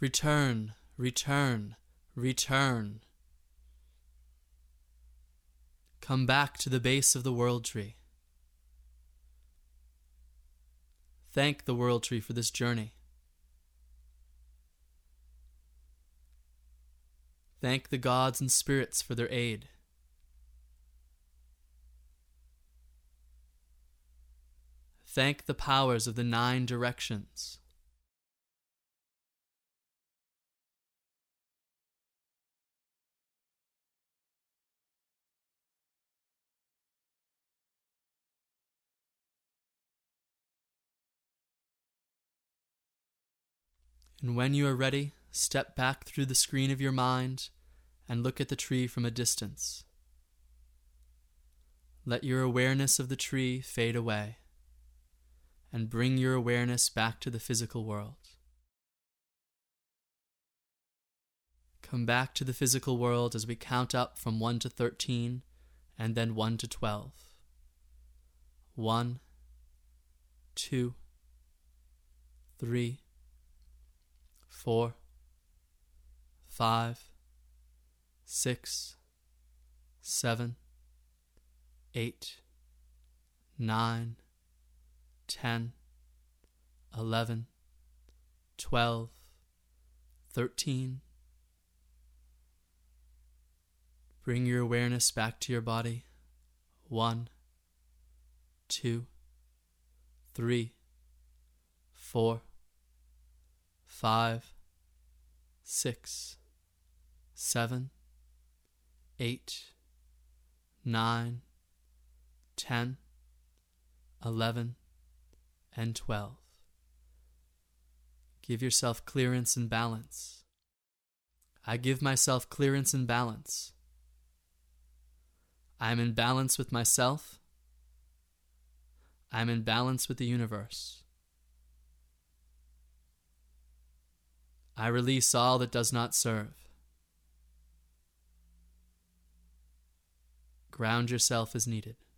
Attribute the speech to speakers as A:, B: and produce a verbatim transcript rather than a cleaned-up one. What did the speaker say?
A: Return, return, return. Come back to the base of the World Tree. Thank the World Tree for this journey. Thank the gods and spirits for their aid. Thank the powers of the nine directions. And when you are ready, step back through the screen of your mind and look at the tree from a distance. Let your awareness of the tree fade away and bring your awareness back to the physical world. Come back to the physical world as we count up from one to thirteen and then one to twelve. One, two, three, four, five, six, seven, eight, nine, ten, eleven, twelve, thirteen. Bring your awareness back to your body. One, two, three, four, five, six, seven, eight, nine, ten, eleven, and twelve. Give yourself clearance and balance. I give myself clearance and balance. I am in balance with myself. I am in balance with the universe. I release all that does not serve. Ground yourself as needed.